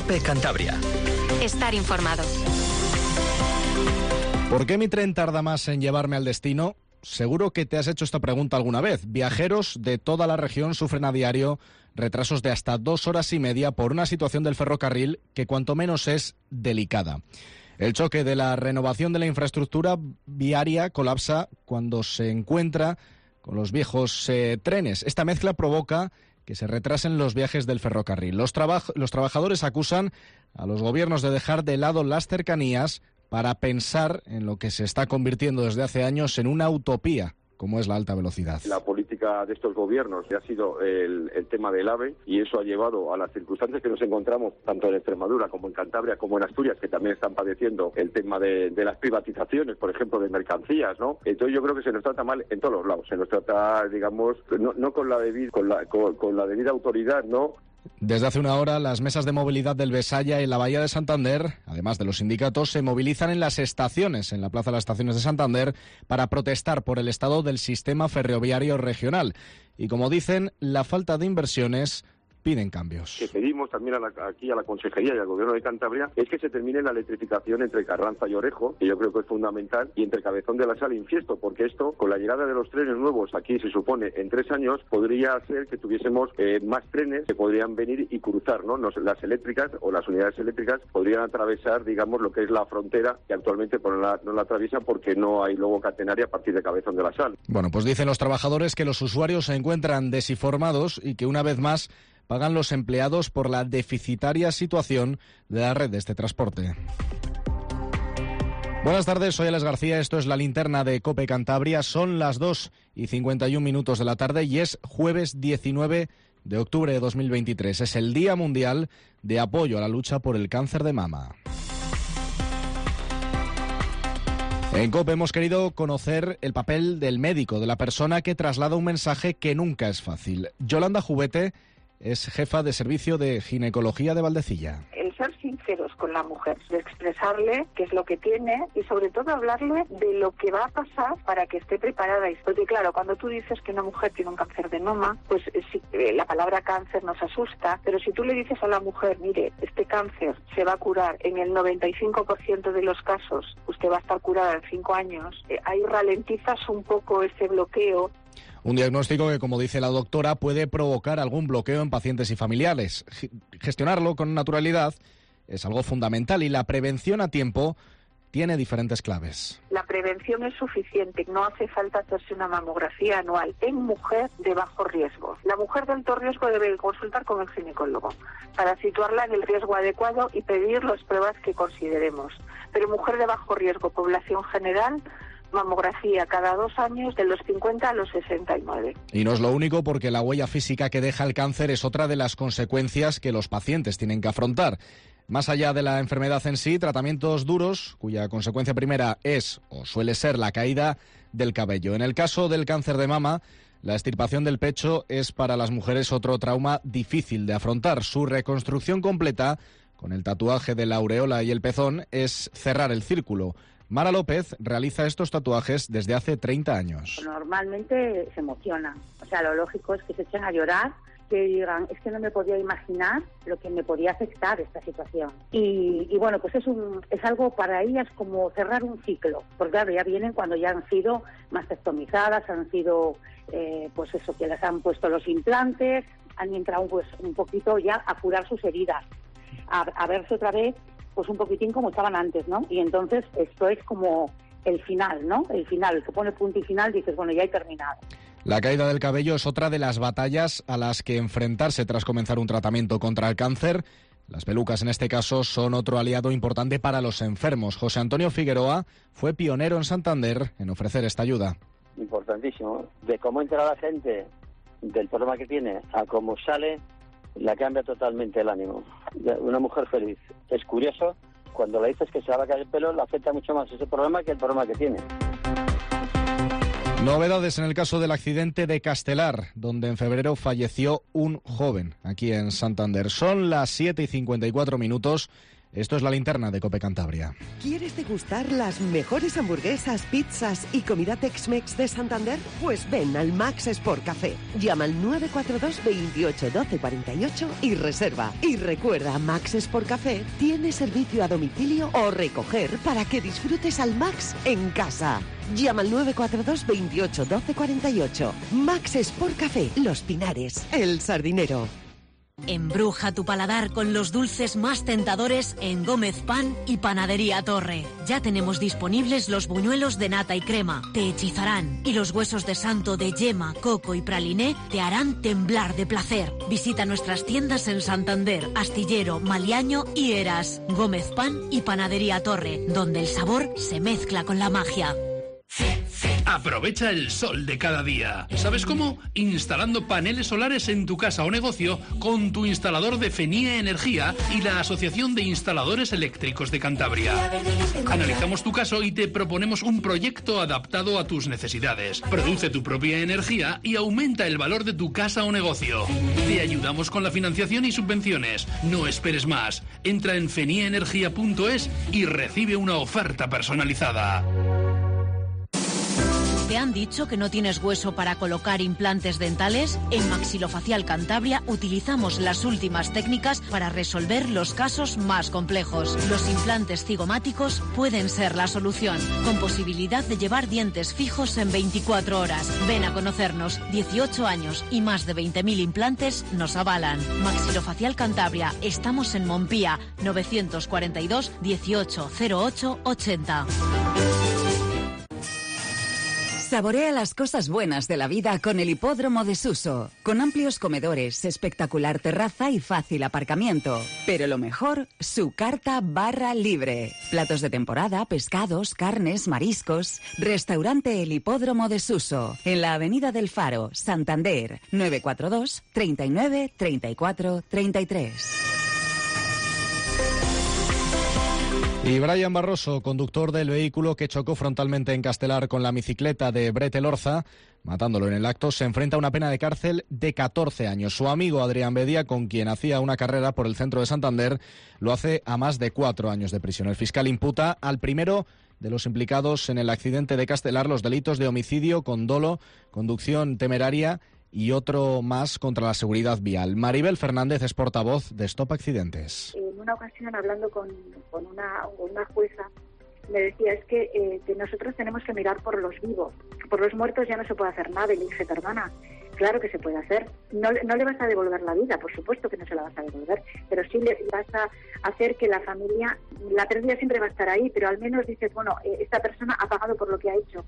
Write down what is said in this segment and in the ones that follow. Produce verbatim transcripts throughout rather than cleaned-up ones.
COPE Cantabria. Estar informado. ¿Por qué mi tren tarda más en llevarme al destino? Seguro que te has hecho esta pregunta alguna vez. Viajeros de toda la región sufren a diario retrasos de hasta dos horas y media por una situación del ferrocarril que cuanto menos es delicada. El choque de la renovación de la infraestructura viaria colapsa cuando se encuentra con los viejos eh, trenes. Esta mezcla provoca que se retrasen los viajes del ferrocarril. Los, trabaj- los trabajadores acusan a los gobiernos de dejar de lado las cercanías para pensar en lo que se está convirtiendo desde hace años en una utopía, como es la alta velocidad. La política de estos gobiernos ha sido el, el tema del AVE, y eso ha llevado a las circunstancias que nos encontramos tanto en Extremadura como en Cantabria como en Asturias, que también están padeciendo el tema de, de las privatizaciones, por ejemplo, de mercancías, ¿no? Entonces yo creo que se nos trata mal en todos los lados, se nos trata, digamos, no, no con la debida, con la, con, con la debida autoridad, ¿no? Desde hace una hora, las mesas de movilidad del Besaya y la Bahía de Santander, además de los sindicatos, se movilizan en las estaciones, en la Plaza de las Estaciones de Santander, para protestar por el estado del sistema ferroviario regional. Y como dicen, la falta de inversiones piden cambios. Que pedimos también a la, aquí a la Consejería y al Gobierno de Cantabria es que se termine la electrificación entre Carranza y Orejo, que yo creo que es fundamental, y entre Cabezón de la Sal y Infiesto, porque esto, con la llegada de los trenes nuevos aquí, se supone, en tres años, podría ser que tuviésemos eh, más trenes que podrían venir y cruzar, ¿no? Nos, las eléctricas o las unidades eléctricas podrían atravesar, digamos, lo que es la frontera, que actualmente pues, no, la, no la atraviesan porque no hay luego catenaria a partir de Cabezón de la Sal. Bueno, pues dicen los trabajadores que los usuarios se encuentran desinformados y que una vez más pagan los empleados por la deficitaria situación de la red de este transporte. Buenas tardes, soy Alex García, esto es La Linterna de COPE Cantabria. Son las dos y cincuenta y un minutos de la tarde y es jueves diecinueve de octubre de dos mil veintitrés. Es el Día Mundial de Apoyo a la Lucha por el Cáncer de Mama. En COPE hemos querido conocer el papel del médico, de la persona que traslada un mensaje que nunca es fácil. Yolanda Jubete es jefa de servicio de ginecología de Valdecilla. El ser sinceros con la mujer, de expresarle qué es lo que tiene y sobre todo hablarle de lo que va a pasar para que esté preparada. Porque claro, cuando tú dices que una mujer tiene un cáncer de mama, pues sí, la palabra cáncer nos asusta, pero si tú le dices a la mujer, mire, este cáncer se va a curar en el noventa y cinco por ciento de los casos, usted va a estar curada en cinco años, eh, ahí ralentizas un poco ese bloqueo. Un diagnóstico que, como dice la doctora, puede provocar algún bloqueo en pacientes y familiares. Gestionarlo con naturalidad es algo fundamental y la prevención a tiempo tiene diferentes claves. La prevención es suficiente, no hace falta hacerse una mamografía anual en mujer de bajo riesgo. La mujer de alto riesgo debe consultar con el ginecólogo para situarla en el riesgo adecuado y pedir las pruebas que consideremos. Pero mujer de bajo riesgo, población general, mamografía cada dos años de los cincuenta a los sesenta y nueve. Y no es lo único, porque la huella física que deja el cáncer es otra de las consecuencias que los pacientes tienen que afrontar. Más allá de la enfermedad en sí, tratamientos duros, cuya consecuencia primera es o suele ser la caída del cabello. En el caso del cáncer de mama, la extirpación del pecho es para las mujeres otro trauma difícil de afrontar. Su reconstrucción completa, con el tatuaje de la aureola y el pezón, es cerrar el círculo. Mara López realiza estos tatuajes desde hace treinta años. Normalmente se emocionan, o sea, lo lógico es que se echen a llorar, que digan, es que no me podía imaginar lo que me podía afectar esta situación. Y, y bueno, pues es, un, es algo para ellas como cerrar un ciclo, porque claro, ya vienen cuando ya han sido mastectomizadas, han sido, eh, pues eso, que les han puesto los implantes, han entrado pues un poquito ya a curar sus heridas, a, a verse otra vez pues un poquitín como estaban antes, ¿no? Y entonces esto es como el final, ¿no? El final, se pone punto y final, dices, bueno, ya he terminado. La caída del cabello es otra de las batallas a las que enfrentarse tras comenzar un tratamiento contra el cáncer. Las pelucas, en este caso, son otro aliado importante para los enfermos. José Antonio Figueroa fue pionero en Santander en ofrecer esta ayuda. Importantísimo. De cómo entra la gente del problema que tiene a cómo sale, la cambia totalmente el ánimo. Una mujer feliz. Es curioso, cuando le dices que se va a caer el pelo, le afecta mucho más ese problema que el problema que tiene. Novedades en el caso del accidente de Castelar, donde en febrero falleció un joven aquí en Santander. Son las siete y cincuenta y cuatro minutos. Esto es La Linterna de COPE Cantabria. ¿Quieres degustar las mejores hamburguesas, pizzas y comida Tex-Mex de Santander? Pues ven al Max Sport Café. Llama al nueve cuatro dos, veintiocho, doce, cuarenta y ocho y reserva. Y recuerda, Max Sport Café tiene servicio a domicilio o recoger para que disfrutes al Max en casa. Llama al nueve cuatro dos, veintiocho, doce, cuarenta y ocho. Max Sport Café, Los Pinares, El Sardinero. Embruja tu paladar con los dulces más tentadores en Gómez Pan y Panadería Torre. Ya tenemos disponibles los buñuelos de nata y crema, te hechizarán, y los huesos de santo de yema, coco y praliné te harán temblar de placer. Visita nuestras tiendas en Santander, Astillero, Maliaño y Eras. Gómez Pan y Panadería Torre, donde el sabor se mezcla con la magia. Aprovecha el sol de cada día. ¿Sabes cómo? Instalando paneles solares en tu casa o negocio con tu instalador de Fenie Energía y la Asociación de Instaladores Eléctricos de Cantabria. Analizamos tu caso y te proponemos un proyecto adaptado a tus necesidades. Produce tu propia energía y aumenta el valor de tu casa o negocio. Te ayudamos con la financiación y subvenciones. No esperes más. Entra en fenie energía punto es y recibe una oferta personalizada. ¿Te han dicho que no tienes hueso para colocar implantes dentales? En Maxilofacial Cantabria utilizamos las últimas técnicas para resolver los casos más complejos. Los implantes cigomáticos pueden ser la solución, con posibilidad de llevar dientes fijos en veinticuatro horas. Ven a conocernos. dieciocho años y más de veinte mil implantes nos avalan. Maxilofacial Cantabria. Estamos en Montpía, novecientos cuarenta y dos, dieciocho, cero ocho, ochenta. Saborea las cosas buenas de la vida con el Hipódromo de Suso, con amplios comedores, espectacular terraza y fácil aparcamiento. Pero lo mejor, su carta barra libre. Platos de temporada, pescados, carnes, mariscos. Restaurante El Hipódromo de Suso, en la Avenida del Faro, Santander, nueve cuatro dos, treinta y nueve, treinta y cuatro, treinta y tres. Y Brian Barroso, conductor del vehículo que chocó frontalmente en Castelar con la bicicleta de Bret Elorza, matándolo en el acto, se enfrenta a una pena de cárcel de catorce años. Su amigo Adrián Bedía, con quien hacía una carrera por el centro de Santander, lo hace a más de cuatro años de prisión. El fiscal imputa al primero de los implicados en el accidente de Castelar los delitos de homicidio con dolo, conducción temeraria y otro más contra la seguridad vial. Maribel Fernández es portavoz de Stop Accidentes. En una ocasión, hablando con, con una, una jueza, me decía, es que, eh, que nosotros tenemos que mirar por los vivos. Por los muertos ya no se puede hacer nada. Y le dije, hermana, claro que se puede hacer. No, no le vas a devolver la vida, por supuesto que no se la vas a devolver, pero sí le vas a hacer que la familia, la pérdida siempre va a estar ahí, pero al menos dices, bueno, eh, esta persona ha pagado por lo que ha hecho.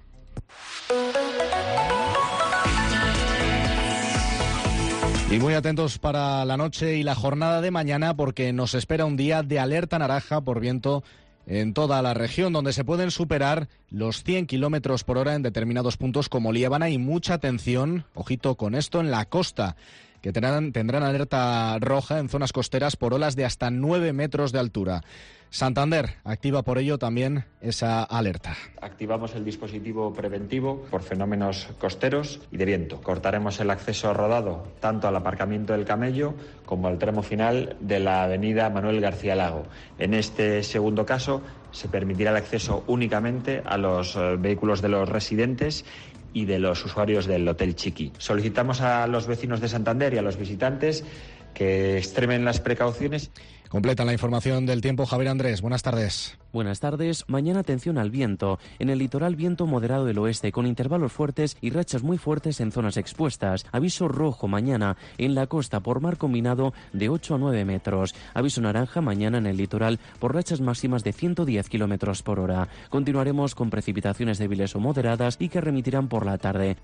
Y muy atentos para la noche y la jornada de mañana, porque nos espera un día de alerta naranja por viento en toda la región, donde se pueden superar los cien kilómetros por hora en determinados puntos como Liébana, y mucha atención, ojito con esto, en la costa, que tendrán, tendrán alerta roja en zonas costeras por olas de hasta nueve metros de altura. Santander activa por ello también esa alerta. Activamos el dispositivo preventivo por fenómenos costeros y de viento. Cortaremos el acceso rodado tanto al aparcamiento del Camello como al tramo final de la avenida Manuel García Lago. En este segundo caso se permitirá el acceso únicamente a los eh, vehículos de los residentes y de los usuarios del Hotel Chiqui. Solicitamos a los vecinos de Santander y a los visitantes que extremen las precauciones. Completan la información del tiempo Javier Andrés. Buenas tardes. Buenas tardes. Mañana atención al viento. En el litoral viento moderado del oeste con intervalos fuertes y rachas muy fuertes en zonas expuestas. Aviso rojo mañana en la costa por mar combinado de ocho a nueve metros. Aviso naranja mañana en el litoral por rachas máximas de ciento diez kilómetros por hora. Continuaremos con precipitaciones débiles o moderadas y que remitirán por la tarde.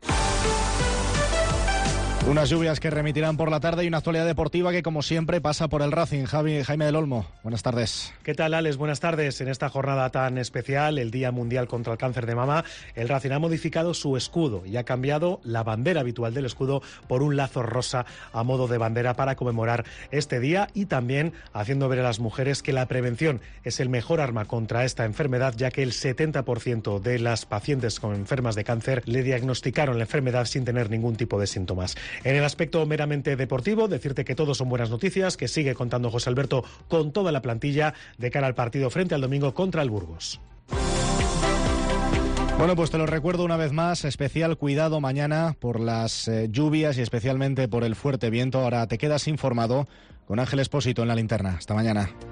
Unas lluvias que remitirán por la tarde y una actualidad deportiva que, como siempre, pasa por el Racing. Javi, Jaime del Olmo, buenas tardes. ¿Qué tal, Alex? Buenas tardes. En esta jornada tan especial, el Día Mundial contra el Cáncer de Mama, el Racing ha modificado su escudo y ha cambiado la bandera habitual del escudo por un lazo rosa a modo de bandera para conmemorar este día y también haciendo ver a las mujeres que la prevención es el mejor arma contra esta enfermedad, ya que el setenta por ciento de las pacientes con enfermas de cáncer le diagnosticaron la enfermedad sin tener ningún tipo de síntomas. En el aspecto meramente deportivo, decirte que todos son buenas noticias, que sigue contando José Alberto con toda la plantilla de cara al partido frente al domingo contra el Burgos. Bueno, pues te lo recuerdo una vez más, especial cuidado mañana por las eh, lluvias y especialmente por el fuerte viento. Ahora te quedas informado con Ángel Expósito en la linterna. Hasta mañana.